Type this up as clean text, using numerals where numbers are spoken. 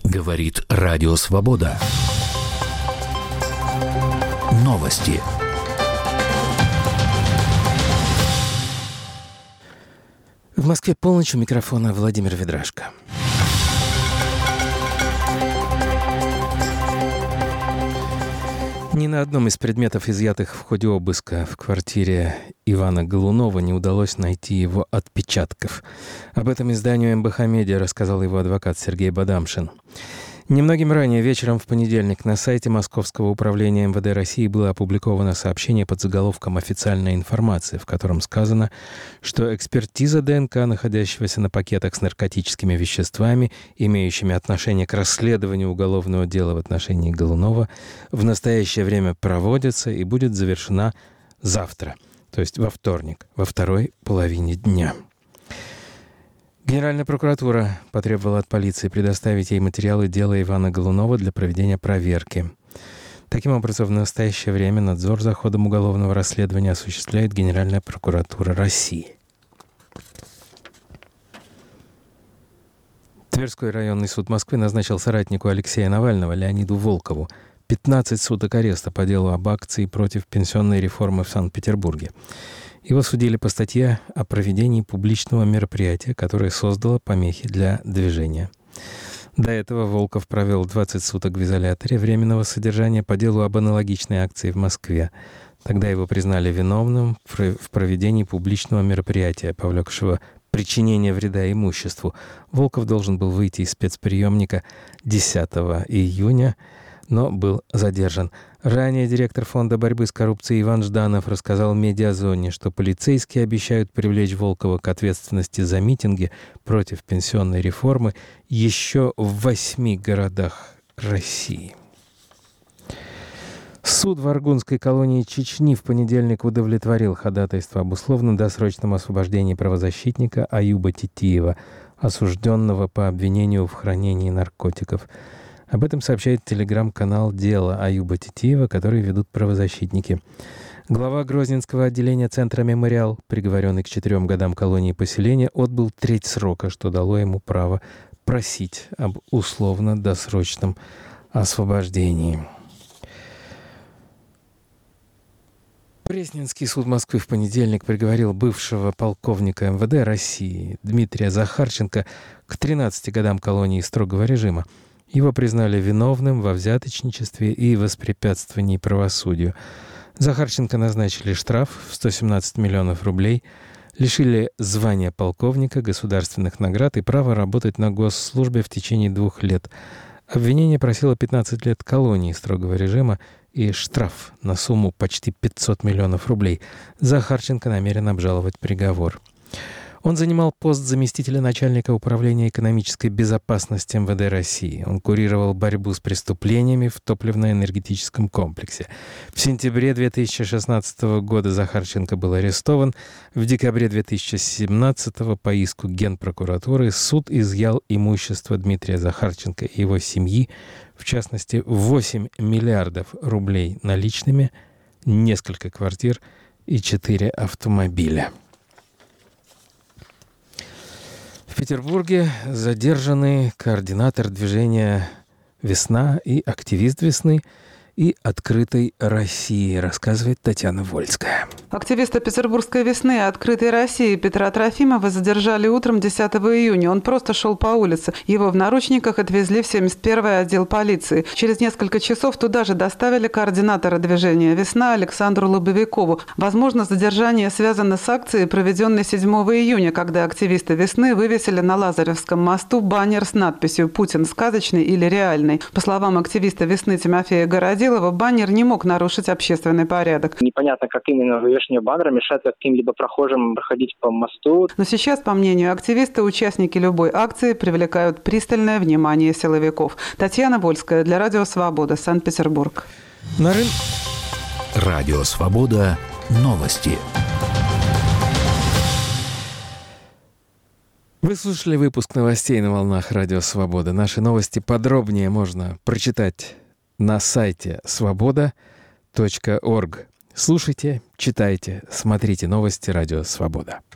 Говорит Радио Свобода. Новости. В Москве полночь, у микрофона Владимир Ведрашко. Ни на одном из предметов, изъятых в ходе обыска в квартире Ивана Голунова, не удалось найти его отпечатков. Об этом изданию МБХ Медиа рассказал его адвокат Сергей Бадамшин. Немногим ранее, вечером в понедельник, на сайте Московского управления МВД России было опубликовано сообщение под заголовком «Официальная информация», в котором сказано, что экспертиза ДНК, находящегося на пакетах с наркотическими веществами, имеющими отношение к расследованию уголовного дела в отношении Голунова, в настоящее время проводится и будет завершена завтра, то есть во вторник, во второй половине дня. Генеральная прокуратура потребовала от полиции предоставить ей материалы дела Ивана Голунова для проведения проверки. Таким образом, в настоящее время надзор за ходом уголовного расследования осуществляет Генеральная прокуратура России. Тверской районный суд Москвы назначил соратнику Алексея Навального Леониду Волкову 15 суток ареста по делу об акции против пенсионной реформы в Санкт-Петербурге. Его судили по статье о проведении публичного мероприятия, которое создало помехи для движения. До этого Волков провел 20 суток в изоляторе временного содержания по делу об аналогичной акции в Москве. Тогда его признали виновным в проведении публичного мероприятия, повлекшего причинение вреда имуществу. Волков должен был выйти из спецприемника 10 июня, но был задержан. Ранее директор Фонда борьбы с коррупцией Иван Жданов рассказал «Медиазоне», что полицейские обещают привлечь Волкова к ответственности за митинги против пенсионной реформы еще в 8 городах России. Суд в Аргунской колонии Чечни в понедельник удовлетворил ходатайство об условно-досрочном освобождении правозащитника Аюба Титиева, осужденного по обвинению в хранении наркотиков. Об этом сообщает телеграм-канал «Дело Аюба Титиева», который ведут правозащитники. Глава Грозненского отделения Центра «Мемориал», приговоренный к 4 годам колонии поселения, отбыл треть срока, что дало ему право просить об условно-досрочном освобождении. Пресненский суд Москвы в понедельник приговорил бывшего полковника МВД России Дмитрия Захарченко к 13 годам колонии строгого режима. Его признали виновным во взяточничестве и воспрепятствовании правосудию. Захарченко назначили штраф в 117 миллионов рублей, лишили звания полковника, государственных наград и права работать на госслужбе в течение 2 лет. Обвинение просило 15 лет колонии строгого режима и штраф на сумму почти 500 миллионов рублей. Захарченко намерен обжаловать приговор. Он занимал пост заместителя начальника управления экономической безопасности МВД России. Он курировал борьбу с преступлениями в топливно-энергетическом комплексе. В сентябре 2016 года Захарченко был арестован. В декабре 2017 по иску Генпрокуратуры суд изъял имущество Дмитрия Захарченко и его семьи, в частности, 8 миллиардов рублей наличными, несколько квартир и 4 автомобиля. В Петербурге задержаны координатор движения «Весна» и активист «Весны» и «Открытой России», рассказывает Татьяна Вольская. Активиста петербургской «Весны» и «Открытой России» Петра Трофимова задержали утром 10 июня. Он просто шел по улице. Его в наручниках отвезли в 71-й отдел полиции. Через несколько часов туда же доставили координатора движения «Весна» Александру Лобовикову. Возможно, задержание связано с акцией, проведенной 7 июня, когда активисты «Весны» вывесили на Лазаревском мосту баннер с надписью «Путин сказочный или реальный». По словам активиста «Весны» Тимофея Городилова, баннер не мог нарушить общественный порядок. Непонятно, как именно вывешивание баннера мешает каким-либо прохожим проходить по мосту. Но сейчас, по мнению активиста, участники любой акции привлекают пристальное внимание силовиков. Татьяна Вольская для Радио Свобода, Санкт-Петербург. Радио Свобода. Новости. Вы слушали выпуск новостей на волнах Радио Свобода. Наши новости подробнее можно прочитать на сайте svoboda.org. Слушайте, читайте, смотрите новости Радио Свобода.